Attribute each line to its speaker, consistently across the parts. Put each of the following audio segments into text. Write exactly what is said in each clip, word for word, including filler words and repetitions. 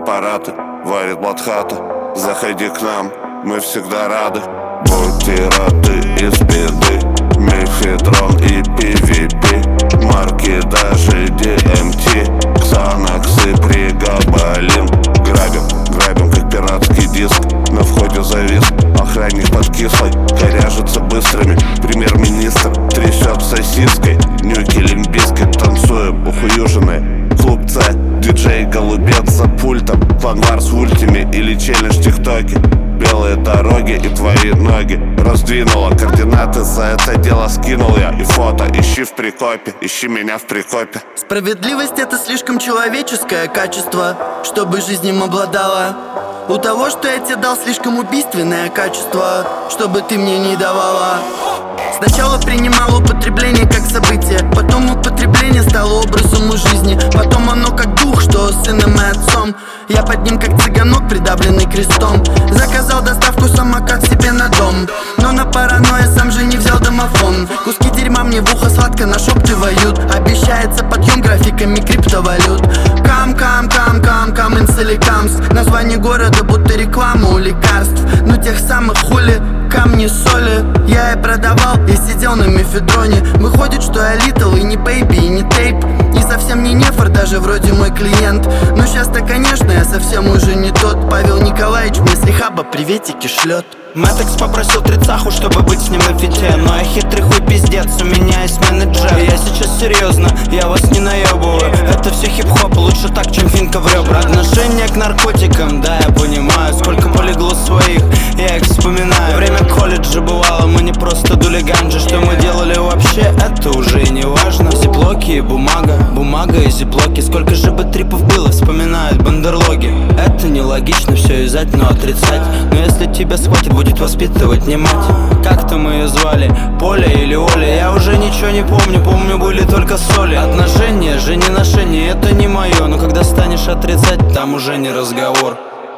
Speaker 1: препараты, варит Бладхата. Заходи к нам, мы всегда рады. Бутераты из беды, мефедрон и пи ви пи, марки даже ди эм ти, Ксанакс и Пригабалин. Грабим, грабим как пиратский диск, на входе завис охранник под кислой, коряжится быстрыми. Премьер-министр трясет сосиской, нюки лимбиской, танцуем ухуюженные. Клуб С, диджей Голубец за пультом, фанвар с ультями или челлендж тиктоки. Белые дороги и твои ноги раздвинула, координаты за это дело скинул я. И фото ищи в прикопе, ищи меня в прикопе.
Speaker 2: Справедливость — это слишком человеческое качество, чтобы жизнь им обладала. У того, что я тебе дал, слишком убийственное качество, чтобы ты мне не давала. Сначала принимал употребление как событие, потом употребление стало образом у жизни, потом оно как дух, что с сыном и отцом. Я под ним как цыганок, придавленный крестом. Заказал доставку самокат себе на дом, но на паранойя сам же не взял домофон. Куски дерьма мне в ухо сладко нашептывают, обещается подъем графиками криптовалют. Кам, кам, кам, кам, кам, Инселикамс. Название города будто реклама у лекарств, но тех самых хули камни соли я и продавал, и сидел на мефедроне. Выходит, что я литл и не бэйби, и не тейп, и совсем не нефор, даже вроде мой клиент. Но сейчас-то, конечно, я совсем уже не тот. Павел Николаевич мне с рехаба приветики шлет.
Speaker 3: Мэттекс попросил тридцаху, чтобы быть с ним в фите, но я хитрый хуй пиздец, у меня есть менеджер. Я сейчас серьезно, я вас не наебываю. Это все хип-хоп, лучше так, чем финка в ребра. Отношение к наркотикам, да, я понимаю. Сколько полегло своих, я их вспоминаю. Время колледжа бывало, мы не просто дули ганджи. Что мы делали вообще, это уже и не важно. Зиплоки и бумага, бумага и зиплоки. Сколько же бы трипов было, вспоминают бандерлоги. Это нелогично все юзать, но отрицать. Но если тебя схватит, будет воспитывать не мать. Как-то мы ее звали, Поля или Оля, я уже ничего не помню, помню были только соли. Отношения же не ношение, это не мое, но когда станешь отрицать, там уже не разговор.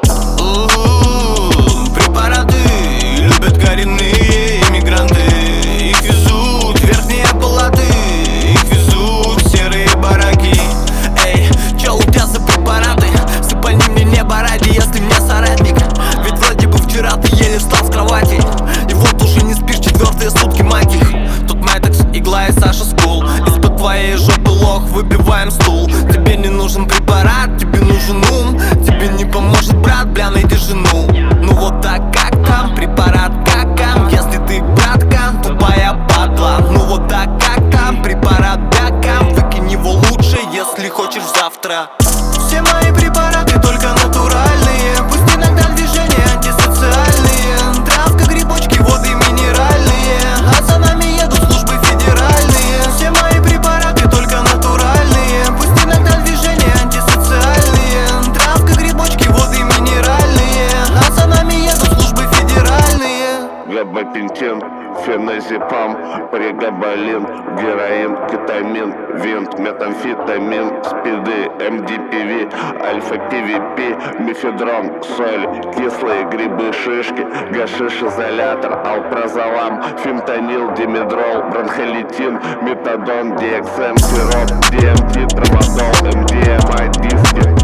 Speaker 4: Препараты любят коренные иммигранты. Их везут в верхние палаты, их везут в серые бараки. Эй, чё у тебя за препараты? Сыпани мне небо ради, если мне соратник. Ведь вроде бы вчера ты еле встал с кровати, и вот уже не спишь четвертые сутки, мать их. Тут Мэттекс, игла и Саша Скул. Из-под твоей жопы лох выбиваем стул. Тебе не нужен препарат, тебе нужен ум. Тебе не поможет брат, бля, найди жену. Ну вот так как там, препарат какам. Если ты братка, тупая падла. Ну вот так как там, препарат бякам. Выкинь его лучше, если хочешь завтра. Все мои препараты только натуральные, пусть иногда движения антисоциальные. Травка, грибочки, воды минеральные, а за нами едут службы федеральные. Все мои препараты только натуральные, пусть иногда движения антисоциальные. Травка, грибочки, воды минеральные, а за нами едут службы федеральные.
Speaker 1: Габапентин, феназепам, прегабалин, героин, кетамин, винт, метамфетамин, спиды, эм ди пи ви, альфа-пи ви пи, мефедрон, соль, кислые грибы, шишки, гашиш, изолятор, алпразолам, фентанил, димедрол, бронхолитин, метадон, ди экс эм, сироп, ди эм ти, траводол, эм ди эм эй, диски.